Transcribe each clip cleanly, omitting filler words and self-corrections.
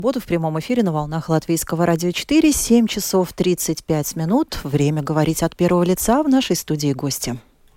В прямом эфире на волнах Латвийского радио 4, 7 часов 35 минут. Время говорить от первого лица. В нашей студии гости.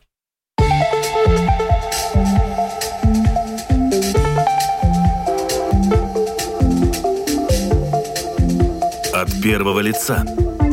От первого лица.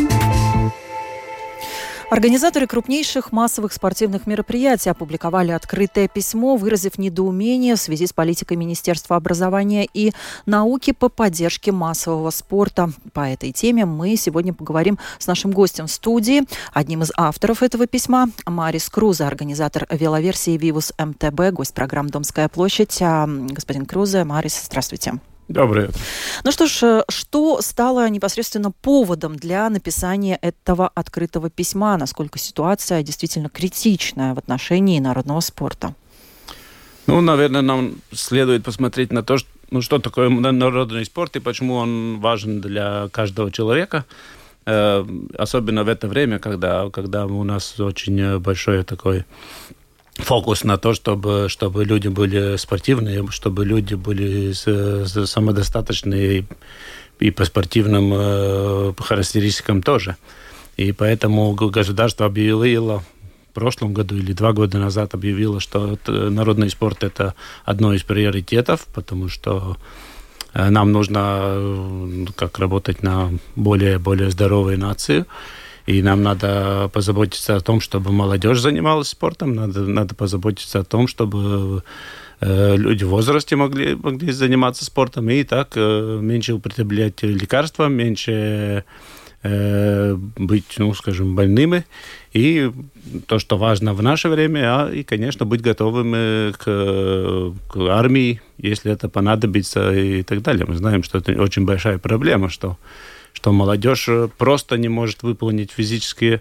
Организаторы крупнейших массовых спортивных мероприятий опубликовали открытое письмо, выразив недоумение в связи с политикой Министерства образования и науки по поддержке массового спорта. По этой теме мы сегодня поговорим с нашим гостем в студии. Одним из авторов этого письма Марис Крузе, организатор веловерсии Vivus МТБ, гость программы «Домская площадь». Господин Крузе, Марис, здравствуйте. Доброе утро. Ну что ж, что стало непосредственно поводом для написания этого открытого письма? Насколько ситуация действительно критичная в отношении народного спорта? Ну, наверное, нам следует посмотреть на то, что такое народный спорт и почему он важен для каждого человека. Особенно в это время, когда у нас очень большой такой фокус на то, чтобы люди были спортивные, чтобы люди были самодостаточные и по спортивным характеристикам тоже. И поэтому государство объявило в прошлом году или 2 года назад объявило, что народный спорт – это одно из приоритетов, потому что нам нужно работать на более здоровую нацию. И нам надо позаботиться о том, чтобы молодежь занималась спортом, надо позаботиться о том, чтобы люди в возрасте могли заниматься спортом и так меньше употреблять лекарства, меньше быть, больными. И то, что важно в наше время, и, конечно, быть готовым к армии, если это понадобится и так далее. Мы знаем, что это очень большая проблема, что молодежь просто не может выполнить физические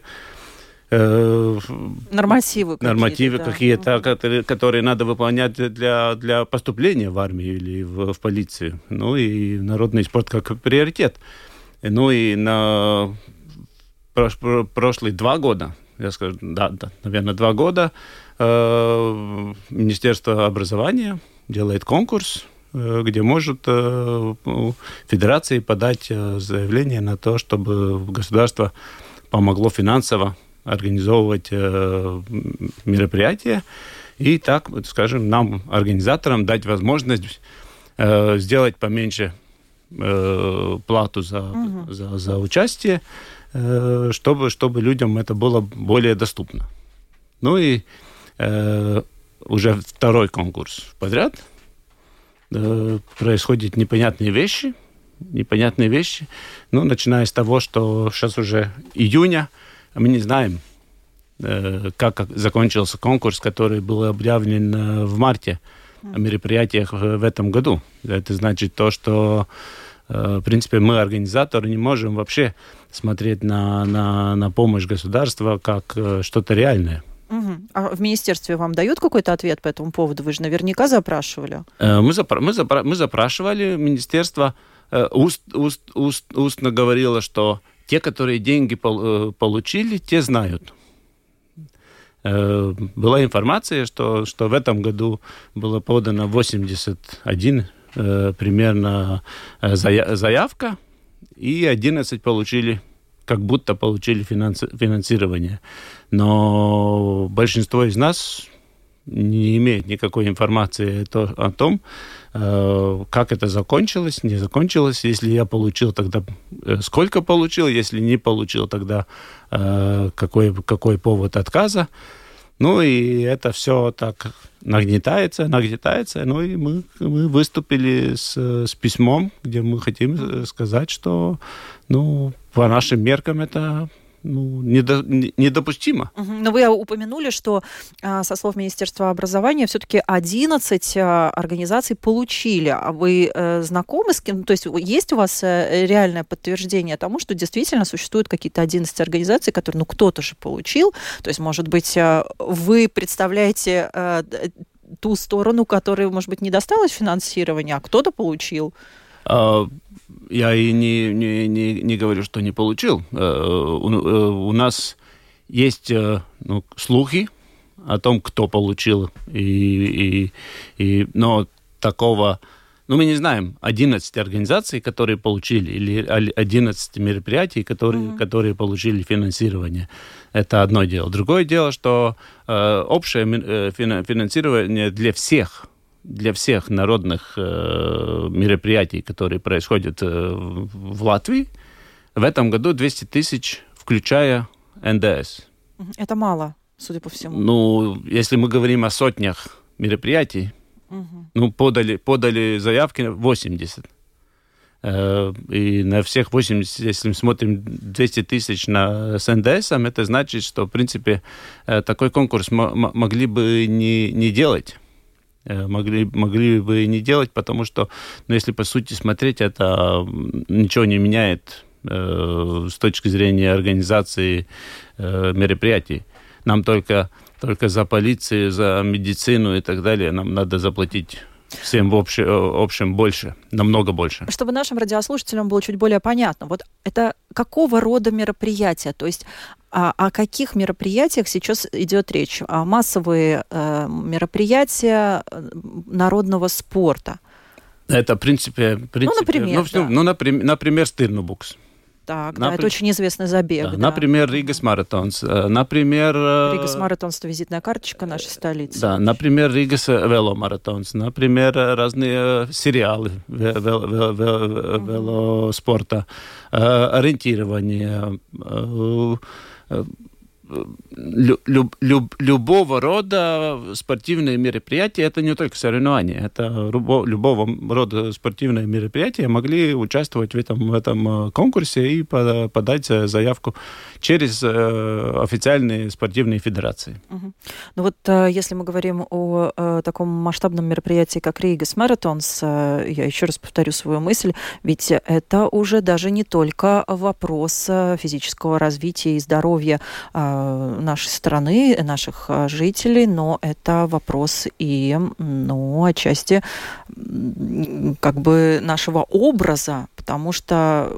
нормативы какие-то, которые надо выполнять для поступления в армию или в полицию. Ну и народный спорт как приоритет. Ну и на прошлые 2 года, я скажу, наверное, 2 года Министерство образования делает конкурс, где может федерации подать заявление на то, чтобы государство помогло финансово организовывать мероприятия и так, скажем, нам, организаторам, дать возможность сделать поменьше плату за участие, чтобы людям это было более доступно. Ну и уже 2-й конкурс подряд происходят непонятные вещи. Ну, начиная с того, что сейчас уже июня, мы не знаем, как закончился конкурс, который был объявлен в марте о мероприятиях в этом году. Это значит то, что, в принципе, мы, организаторы, не можем вообще смотреть на помощь государства как что-то реальное. Угу. А в министерстве вам дают какой-то ответ по этому поводу? Вы же наверняка запрашивали. Мы запрашивали. Министерство устно говорило, что те, которые деньги получили, те знают. Была информация, что в этом году было подано 81 примерно заявка, и 11 как будто получили финансирование. Но большинство из нас не имеет никакой информации о том, как это закончилось, не закончилось. Если я получил, тогда сколько получил, если не получил, тогда какой повод отказа. Ну и это все так нагнетается. Ну и мы выступили с письмом, где мы хотим сказать, что по нашим меркам это недопустимо. Но вы упомянули, что со слов Министерства образования все-таки 11 организаций получили. А вы знакомы с кем? То есть есть у вас реальное подтверждение тому, что действительно существуют какие-то 11 организаций, которые, кто-то же получил. То есть, может быть, вы представляете ту сторону, которой, может быть, не досталось финансирования, а кто-то получил? Я и не говорю, что не получил. У нас есть слухи о том, кто получил, но такого мы не знаем 11 организаций, которые получили, или 11 мероприятий, которые получили финансирование. Это одно дело. Другое дело, что общее финансирование для всех народных мероприятий, которые происходят в Латвии, в этом году 200 тысяч, включая НДС. Это мало, судя по всему. Если мы говорим о сотнях мероприятий, подали заявки 80. И на всех 80, если мы смотрим 200 тысяч с НДС, это значит, что, в принципе, такой конкурс могли бы не делать. Могли бы не делать, потому что, если по сути смотреть, это ничего не меняет с точки зрения организации мероприятий. Нам только за полицию, за медицину и так далее нам надо заплатить всем в общем больше, намного больше. Чтобы нашим радиослушателям было чуть более понятно, вот это какого рода мероприятия? То есть о каких мероприятиях сейчас идет речь? Массовые мероприятия народного спорта? Это, в принципе... Например, Стирнубукс. Так, это очень известный забег. Да. Например, Риgas Маратонс. Риgas Маратонс – это визитная карточка нашей столицы. Да, например, Риgas Веломаратонс. Например, разные сериалы велоспорта, ориентирование, любого рода спортивные мероприятия, это не только соревнования, это любого рода спортивные мероприятия могли участвовать в этом конкурсе и подать заявку через официальные спортивные федерации. Если мы говорим о таком масштабном мероприятии, как Риgas Маратонс, я еще раз повторю свою мысль, ведь это уже даже не только вопрос физического развития и здоровья нашей страны, наших жителей, но это вопрос и, отчасти, нашего образа, потому что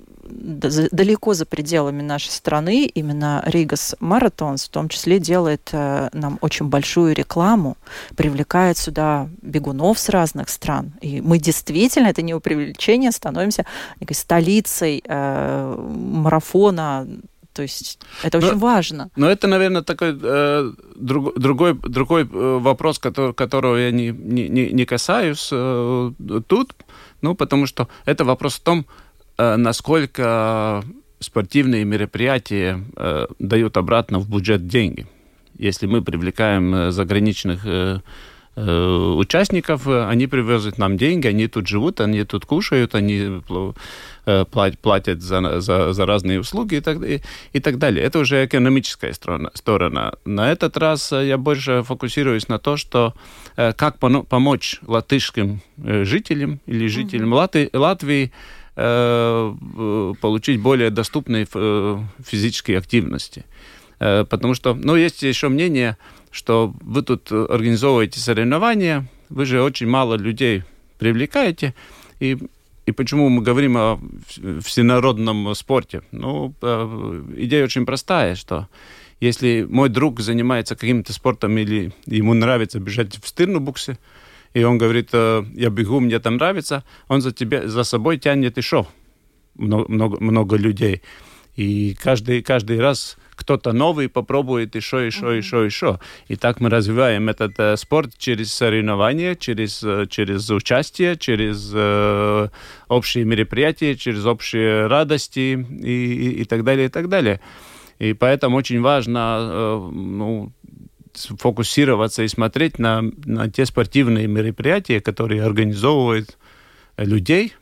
далеко за пределами нашей страны именно Риgas Маратонс в том числе делает нам очень большую рекламу, привлекает сюда бегунов с разных стран. И мы действительно, это не преувеличение, становимся некой столицей марафона. То есть это очень важно. Но это, наверное, такой другой вопрос, которого я не касаюсь тут, потому что это вопрос в том, насколько спортивные мероприятия дают обратно в бюджет деньги. Если мы привлекаем заграничных участников, они привозят нам деньги, они тут живут, они тут кушают, они платят за разные услуги и так далее. Это уже экономическая сторона. На этот раз я больше фокусируюсь на то, что как помочь латышским жителям или жителям Латвии получить более доступные физические активности. Потому что, есть еще мнение, что вы тут организовываете соревнования, вы же очень мало людей привлекаете, и почему мы говорим о всенародном спорте? Идея очень простая, что если мой друг занимается каким-то спортом или ему нравится бежать в Стирнубуксе, и он говорит, я бегу, мне там нравится, он за собой тянет еще много людей. И каждый раз кто-то новый попробует еще. И так мы развиваем этот спорт через соревнования, через участие, через общие мероприятия, через общие радости и так далее, и так далее. И поэтому очень важно фокусироваться и смотреть на те спортивные мероприятия, которые организовывают людей,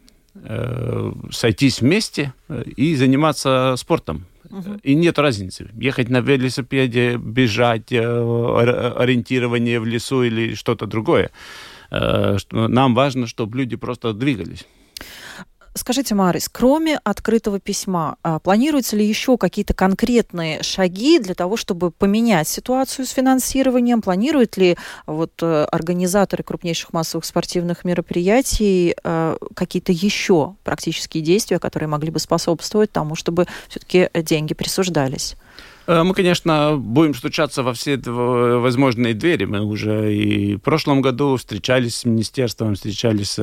сойтись вместе и заниматься спортом. И нет разницы. Ехать на велосипеде, бежать, ориентирование в лесу или что-то другое. Нам важно, чтобы люди просто двигались. Скажите, Марис, кроме открытого письма, планируются ли еще какие-то конкретные шаги для того, чтобы поменять ситуацию с финансированием? Планируют ли организаторы крупнейших массовых спортивных мероприятий какие-то еще практические действия, которые могли бы способствовать тому, чтобы все-таки деньги присуждались? Мы, конечно, будем стучаться во все возможные двери. Мы уже и в прошлом году встречались с министерством, встречались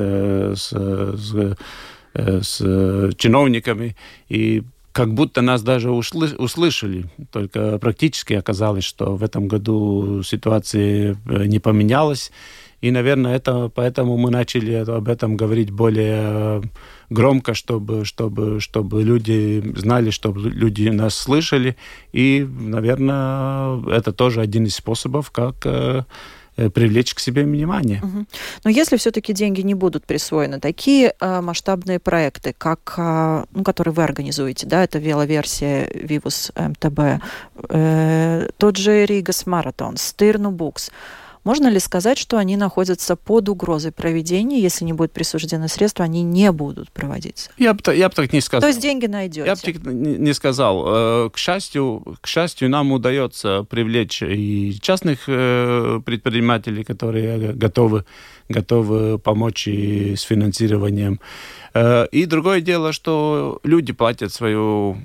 с чиновниками, и как будто нас даже услышали. Только практически оказалось, что в этом году ситуация не поменялась. И, наверное, поэтому мы начали об этом говорить более громко, чтобы люди знали, чтобы люди нас слышали. И, наверное, это тоже один из способов, как привлечь к себе внимание. Но если все-таки деньги не будут присвоены, такие масштабные проекты, которые вы организуете, да, это веловерсия Vivus МТБ, тот же Ригас Маратон, Стирну Букс, можно ли сказать, что они находятся под угрозой проведения, если не будут присуждены средства, они не будут проводиться? Я бы так не сказал. То есть деньги найдете? Я бы так не сказал. К счастью, нам удается привлечь и частных предпринимателей, которые готовы помочь и с финансированием. И другое дело, что люди платят свою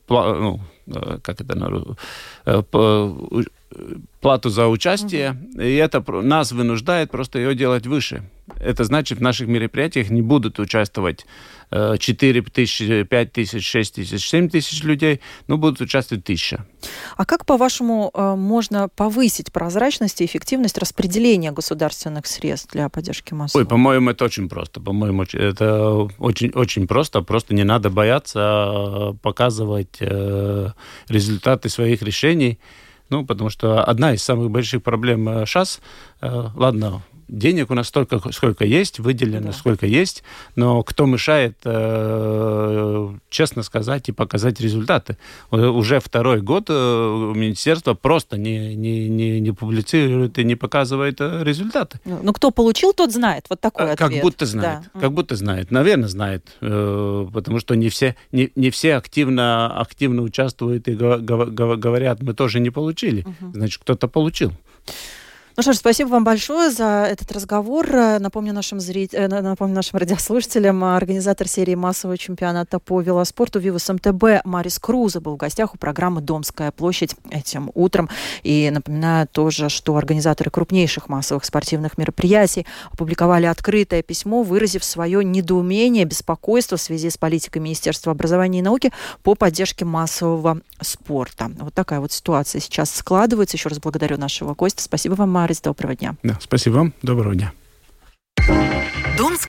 плату за участие, и это нас вынуждает просто ее делать выше. Это значит, в наших мероприятиях не будут участвовать 4 тысячи, 5 тысяч, 6 тысяч, 7 тысяч людей, но будут участвовать 1000. А как, по-вашему, можно повысить прозрачность и эффективность распределения государственных средств для поддержки массового? По-моему, это очень просто. По-моему, это очень просто. Просто не надо бояться показывать результаты своих решений. Потому что одна из самых больших проблем сейчас, денег у нас столько, сколько есть, выделено сколько есть, но кто мешает, честно сказать, и показать результаты? Уже второй год министерство просто не публицирует и не показывает результаты. Кто получил, тот знает. Вот такой ответ. Как будто знает. Да. Как будто знает. Наверное, знает. Потому что не все активно участвуют и говорят, мы тоже не получили. Значит, кто-то получил. Ну что ж, спасибо вам большое за этот разговор. Напомню нашим радиослушателям, организатор серии массового чемпионата по велоспорту Vivus МТБ Марис Круза был в гостях у программы «Домская площадь» этим утром. И напоминаю тоже, что организаторы крупнейших массовых спортивных мероприятий опубликовали открытое письмо, выразив свое недоумение, беспокойство в связи с политикой Министерства образования и науки по поддержке массового спорта. Вот такая вот ситуация сейчас складывается. Еще раз благодарю нашего гостя. Спасибо вам, Марис. Доброго дня. Да, спасибо вам. Доброго дня.